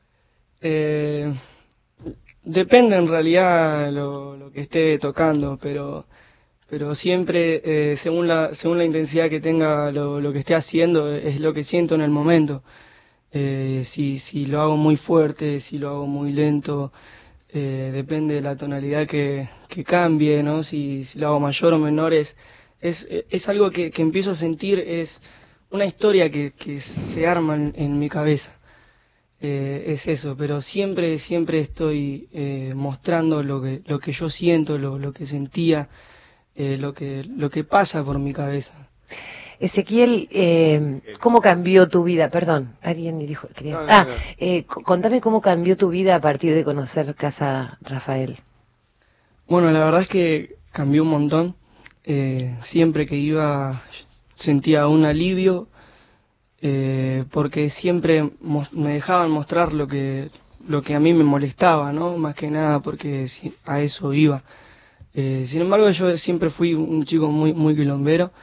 Depende en realidad lo que esté tocando, pero siempre según la intensidad que tenga lo que esté haciendo, es lo que siento en el momento. Si lo hago muy fuerte, si lo hago muy lento, depende de la tonalidad que cambie, ¿no? Si lo hago mayor o menor, es algo que empiezo a sentir, es una historia que se arma en mi cabeza. Es eso, pero siempre estoy mostrando lo que yo siento, lo que sentía, lo que pasa por mi cabeza. Ezequiel, ¿cómo cambió tu vida? Perdón, alguien me dijo... contame cómo cambió tu vida a partir de conocer Casa Rafael. Bueno, la verdad es que cambió un montón. Siempre que iba sentía un alivio, porque siempre me dejaban mostrar lo que a mí me molestaba, ¿no? Más que nada porque a eso iba. Sin embargo, yo siempre fui un chico muy quilombero.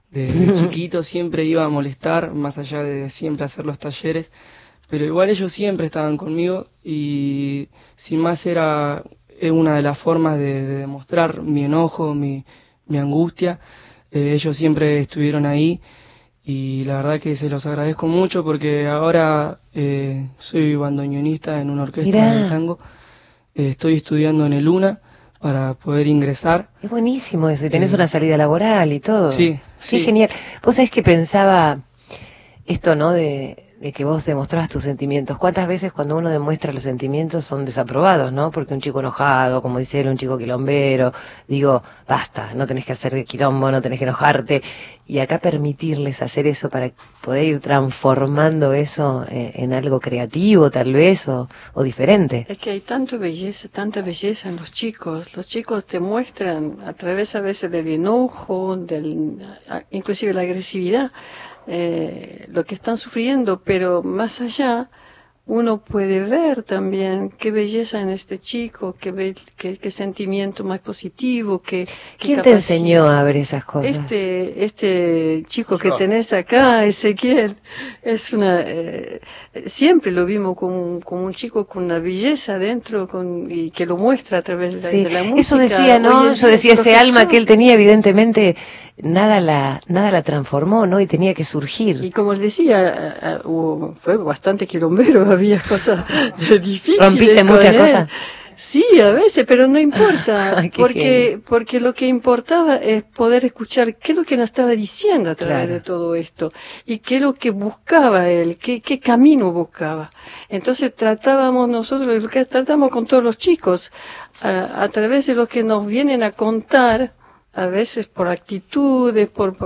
de chiquito siempre iba a molestar, más allá de siempre hacer los talleres, pero igual ellos siempre estaban conmigo y sin más era una de las formas de demostrar mi enojo, mi angustia. Ellos siempre estuvieron ahí y la verdad que se los agradezco mucho porque ahora soy bandoneonista en una orquesta de tango. Estoy estudiando en el UNA para poder ingresar. Es buenísimo eso, y tenés una salida laboral y todo. Sí, sí. Genial. Vos sabés que pensaba esto, ¿no? De que vos demostrabas tus sentimientos. ¿Cuántas veces cuando uno demuestra los sentimientos son desaprobados, ¿no? Porque un chico enojado, como dice él, un chico quilombero, digo, basta, no tenés que hacer quilombo, no tenés que enojarte. Y acá permitirles hacer eso para poder ir transformando eso en algo creativo, tal vez, o diferente. Es que hay tanta belleza en los chicos. Los chicos te muestran a través a veces del enojo, inclusive la agresividad, lo que están sufriendo, pero más allá uno puede ver también qué belleza en este chico, qué sentimiento más positivo, ¿Quién te enseñó a ver esas cosas? Este chico que tenés acá, Ezequiel, es siempre lo vimos como un chico con una belleza dentro, y que lo muestra a través de la música. Eso decía, ¿no? Yo decía, ese alma que él tenía, evidentemente, nada la transformó, ¿no? Y tenía que surgir. Y como les decía, fue bastante quilombero, había cosas difíciles. ¿Rompiste muchas cosas? Sí, a veces, pero no importa, Ay, porque lo que importaba es poder escuchar qué es lo que nos estaba diciendo a través de todo esto, y qué es lo que buscaba él, qué camino buscaba. Entonces tratamos con todos los chicos, a través de lo que nos vienen a contar, a veces por actitudes,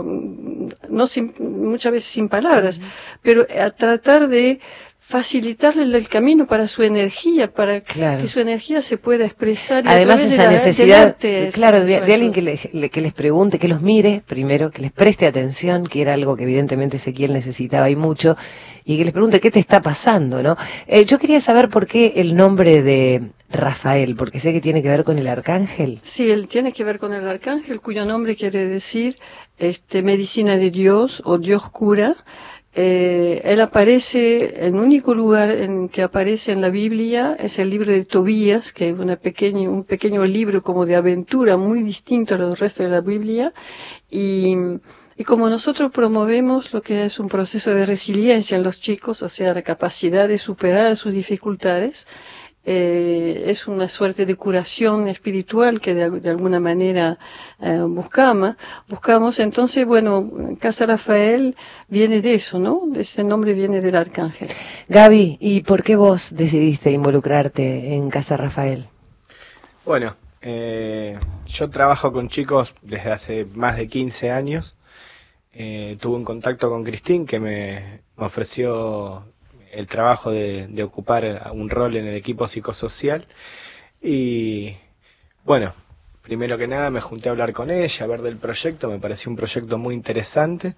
muchas veces sin palabras, pero a tratar de facilitarle el camino para su energía, para que su energía se pueda expresar. Además esa necesidad, de alguien que les pregunte, que los mire primero, que les preste atención, que era algo que evidentemente Ezequiel necesitaba y mucho, y que les pregunte qué te está pasando, ¿no? Yo quería saber por qué el nombre de Rafael, porque sé que tiene que ver con el arcángel. Sí, él tiene que ver con el arcángel, cuyo nombre quiere decir medicina de Dios o Dios cura. Él aparece, el único lugar en que aparece en la Biblia es el libro de Tobías, que es un pequeño libro como de aventura muy distinto a los restos de la Biblia, y como nosotros promovemos lo que es un proceso de resiliencia en los chicos, o sea, la capacidad de superar sus dificultades, es una suerte de curación espiritual que de alguna manera buscamos. Entonces, bueno, Casa Rafael viene de eso, ¿no? Ese nombre viene del arcángel. Gaby, ¿y por qué vos decidiste involucrarte en Casa Rafael? Bueno, yo trabajo con chicos desde hace más de 15 años. Tuve un contacto con Cristín que me ofreció el trabajo de ocupar un rol en el equipo psicosocial, y bueno, primero que nada me junté a hablar con ella, a ver del proyecto. Me pareció un proyecto muy interesante.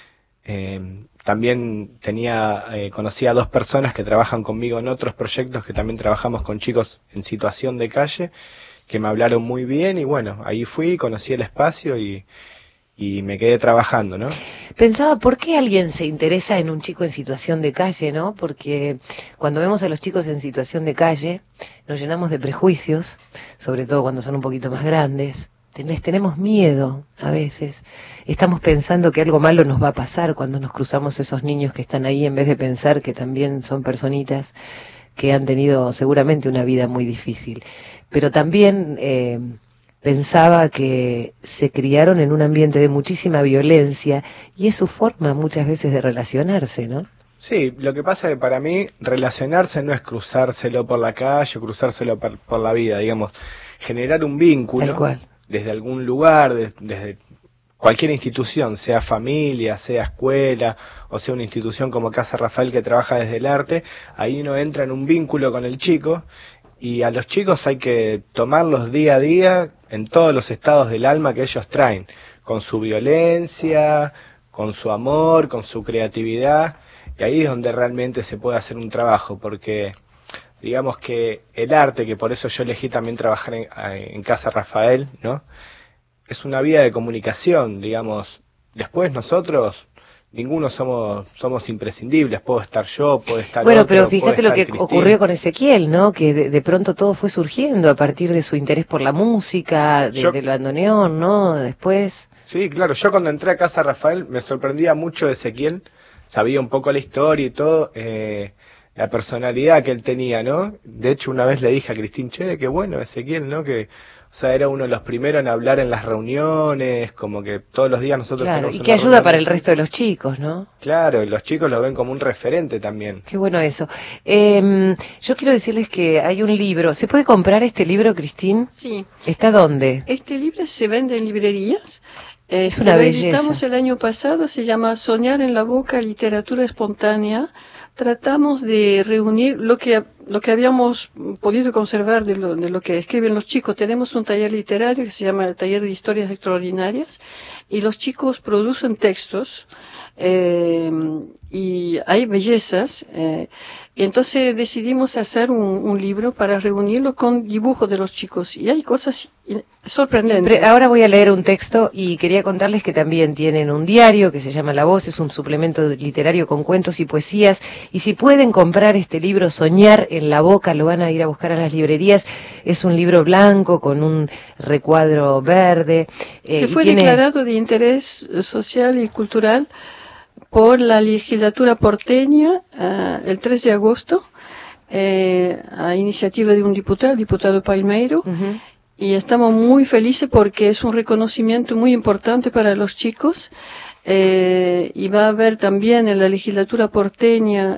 También conocí a 2 personas que trabajan conmigo en otros proyectos, que también trabajamos con chicos en situación de calle, que me hablaron muy bien, y bueno, ahí fui, conocí el espacio y me quedé trabajando, ¿no? Pensaba, ¿por qué alguien se interesa en un chico en situación de calle, no? Porque cuando vemos a los chicos en situación de calle, nos llenamos de prejuicios, sobre todo cuando son un poquito más grandes. Les tenemos miedo a veces. Estamos pensando que algo malo nos va a pasar cuando nos cruzamos esos niños que están ahí, en vez de pensar que también son personitas que han tenido seguramente una vida muy difícil. Pero también pensaba que se criaron en un ambiente de muchísima violencia, y es su forma muchas veces de relacionarse, ¿no? Sí, lo que pasa es que para mí relacionarse no es cruzárselo por la calle o cruzárselo por la vida, digamos, generar un vínculo. Tal cual. Desde algún lugar, desde cualquier institución, sea familia, sea escuela, o sea una institución como Casa Rafael que trabaja desde el arte, ahí uno entra en un vínculo con el chico, y a los chicos hay que tomarlos día a día en todos los estados del alma que ellos traen, con su violencia, con su amor, con su creatividad, y ahí es donde realmente se puede hacer un trabajo, porque digamos que el arte, que por eso yo elegí también trabajar en Casa Rafael, ¿no? Es una vía de comunicación, digamos. después nosotros, ninguno somos imprescindibles, puedo estar yo, puede estar Bueno, otro, pero fíjate lo que Cristín. ocurrió con Ezequiel, ¿no? Que de pronto todo fue surgiendo a partir de su interés por la música, del bandoneón, ¿no? Después... Sí, claro, yo cuando entré a Casa Rafael me sorprendía mucho Ezequiel, sabía un poco la historia y todo, la personalidad que él tenía, ¿no? De hecho, una vez le dije a Cristín, che, qué bueno Ezequiel, ¿no? Que, o sea, era uno de los primeros en hablar en las reuniones, como que todos los días nosotros Claro, tenemos y una que ayuda reunión. para el resto de los chicos, ¿no? Claro, y los chicos lo ven como un referente también. Qué bueno eso. Yo quiero decirles que hay un libro. ¿Se puede comprar este libro, Cristín? Sí. ¿Está dónde? Este libro se vende en librerías. Es una lo belleza. editamos el año pasado, se llama Soñar en la Boca, Literatura Espontánea. Tratamos de reunir lo que habíamos podido conservar de lo que escriben los chicos. Tenemos un taller literario que se llama el Taller de Historias Extraordinarias y los chicos producen textos y hay bellezas. Y entonces decidimos hacer un libro para reunirlo con dibujos de los chicos y hay cosas sorprendentes. Ahora voy a leer un texto y quería contarles que también tienen un diario que se llama La Voz, es un suplemento literario con cuentos y poesías, y si pueden comprar este libro Soñar en la Boca, lo van a ir a buscar a las librerías. Es un libro blanco con un recuadro verde. Que fue declarado de interés social y cultural por la legislatura porteña el 3 de agosto, a iniciativa de un diputado, el diputado Palmeiro, y estamos muy felices porque es un reconocimiento muy importante para los chicos, y va a haber también en la legislatura porteña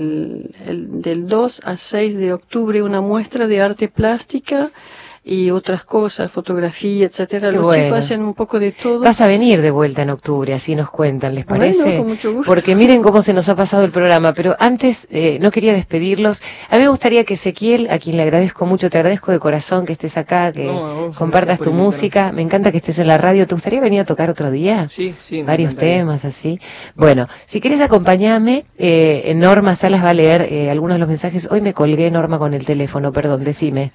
del 2 al 6 de octubre una muestra de arte plástica y otras cosas, fotografía, etcétera. Qué Los bueno. chicos hacen un poco de todo. Vas a venir de vuelta en octubre, así nos cuentan, ¿les parece? Bueno, con mucho gusto. Porque miren cómo se nos ha pasado el programa, pero antes no quería despedirlos. A mí me gustaría que Ezequiel, a quien le agradezco mucho, te agradezco de corazón que estés acá, que compartas tu música. Me encanta que estés en la radio. ¿Te gustaría venir a tocar otro día? Sí, me Varios encantaría. temas así. Bueno, si querés acompañarme, Norma Salas va a leer algunos de los mensajes. Hoy me colgué, Norma, con el teléfono, perdón, decime.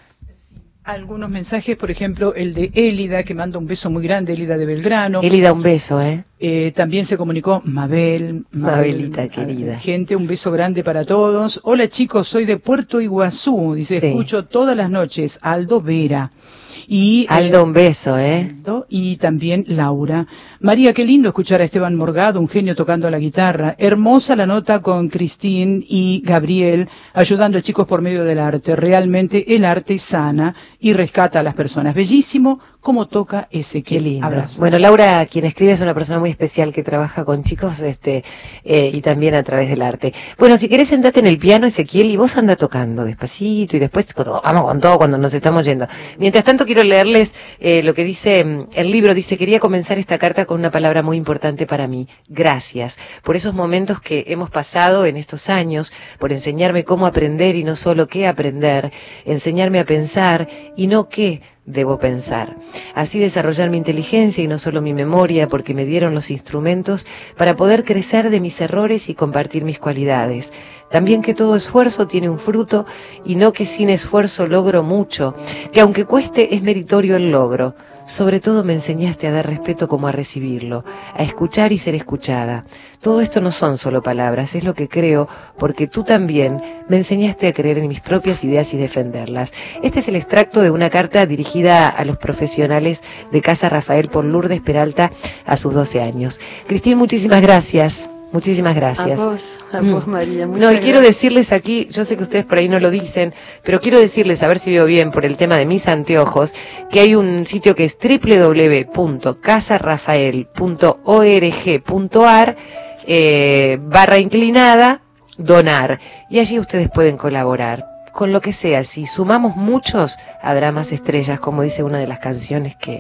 Algunos mensajes, por ejemplo, el de Élida, que manda un beso muy grande, Élida de Belgrano. Élida, un beso, También se comunicó Mabelita, querida. Gente, un beso grande para todos. Hola chicos, soy de Puerto Iguazú, dice, Sí. escucho todas las noches, Aldo Vera. Y, Aldo, un beso, Aldo, y también Laura. María, qué lindo escuchar a Esteban Morgado, un genio tocando la guitarra. Hermosa la nota con Cristín y Gabriel, ayudando a chicos por medio del arte. Realmente el arte sana y rescata a las personas. Bellísimo cómo toca Ezequiel. Qué lindo. Abrazos. Bueno, Laura, quien escribe, es una persona muy especial que trabaja con chicos y también a través del arte. Bueno, si querés sentate en el piano, Ezequiel, y vos anda tocando despacito y después vamos con todo cuando nos estamos yendo. Mientras tanto, quiero leerles lo que dice el libro. Dice, quería comenzar esta carta con una palabra muy importante para mí. Gracias por esos momentos que hemos pasado en estos años, por enseñarme cómo aprender y no solo qué aprender, enseñarme a pensar y no qué debo pensar. Así desarrollar mi inteligencia y no solo mi memoria, porque me dieron los instrumentos para poder crecer de mis errores y compartir mis cualidades. También que todo esfuerzo tiene un fruto y no que sin esfuerzo logro mucho, que aunque cueste es meritorio el logro. Sobre todo me enseñaste a dar respeto como a recibirlo, a escuchar y ser escuchada. Todo esto no son solo palabras, es lo que creo, porque tú también me enseñaste a creer en mis propias ideas y defenderlas. Este es el extracto de una carta dirigida a los profesionales de Casa Rafael por Lourdes Peralta a sus 12 años. Cristín, muchísimas gracias. Muchísimas gracias. A vos María. No, y quiero decirles aquí, yo sé que ustedes por ahí no lo dicen, pero quiero decirles, a ver si veo bien por el tema de mis anteojos, que hay un sitio que es www.casarafael.org.ar /inclinada donar, y allí ustedes pueden colaborar con lo que sea. Si sumamos muchos, habrá más estrellas, como dice una de las canciones que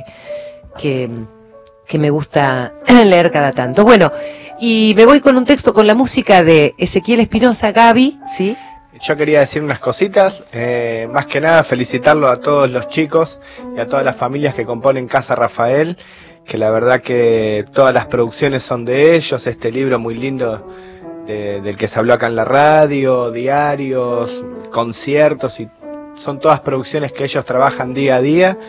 me gusta leer cada tanto. Bueno, y me voy con un texto con la música de Ezequiel Espinosa. Gaby, ¿sí? Yo quería decir unas cositas, más que nada felicitarlo a todos los chicos y a todas las familias que componen Casa Rafael, que la verdad que todas las producciones son de ellos, este libro muy lindo del que se habló acá en la radio, diarios, conciertos, y son todas producciones que ellos trabajan día a día.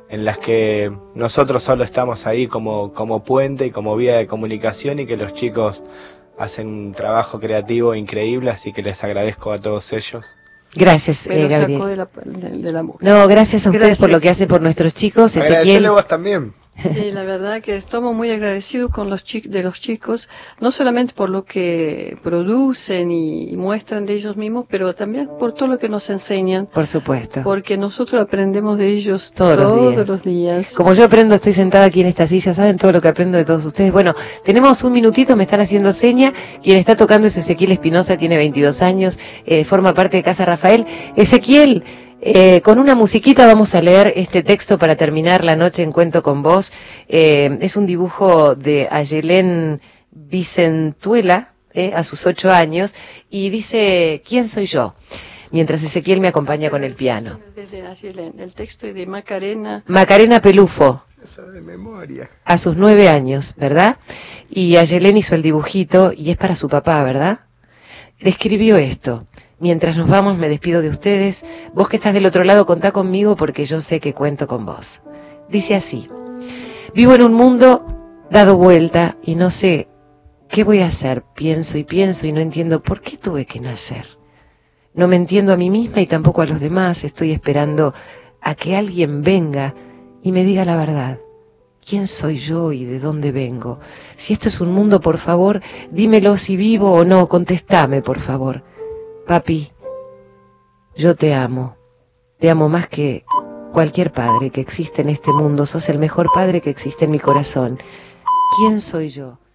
en las que nosotros solo estamos ahí como puente y como vía de comunicación, y que los chicos hacen un trabajo creativo increíble, así que les agradezco a todos ellos. Gracias, Gabriel. Sacó de la mujer. No, gracias a ustedes por lo que hacen por nuestros chicos. Agradecele vos también. Sí, la verdad que estamos muy agradecidos con los chicos, no solamente por lo que producen y muestran de ellos mismos, pero también por todo lo que nos enseñan. Por supuesto. Porque nosotros aprendemos de ellos todos los días. Como yo aprendo, estoy sentada aquí en esta silla, ¿saben todo lo que aprendo de todos ustedes? Bueno, tenemos un minutito, me están haciendo seña. Quien está tocando es Ezequiel Espinosa, tiene 22 años, forma parte de Casa Rafael. Ezequiel, con una musiquita vamos a leer este texto para terminar la noche en Cuento con Vos. Es un dibujo de Ayelén Vicentuela, a sus 8 años, y dice: ¿quién soy yo? Mientras Ezequiel me acompaña con el piano. El texto es de Macarena Pelufo. Esa de memoria. A sus 9 años, ¿verdad? Y Ayelén hizo el dibujito, y es para su papá, ¿verdad? Le escribió esto: mientras nos vamos me despido de ustedes, vos que estás del otro lado contá conmigo porque yo sé que cuento con vos. Dice así: vivo en un mundo dado vuelta y no sé qué voy a hacer, pienso y no entiendo por qué tuve que nacer. No me entiendo a mí misma y tampoco a los demás, estoy esperando a que alguien venga y me diga la verdad. ¿Quién soy yo y de dónde vengo? Si esto es un mundo, por favor, dímelo si vivo o no, contestame, por favor. Papi, yo te amo más que cualquier padre que existe en este mundo, sos el mejor padre que existe en mi corazón. ¿Quién soy yo?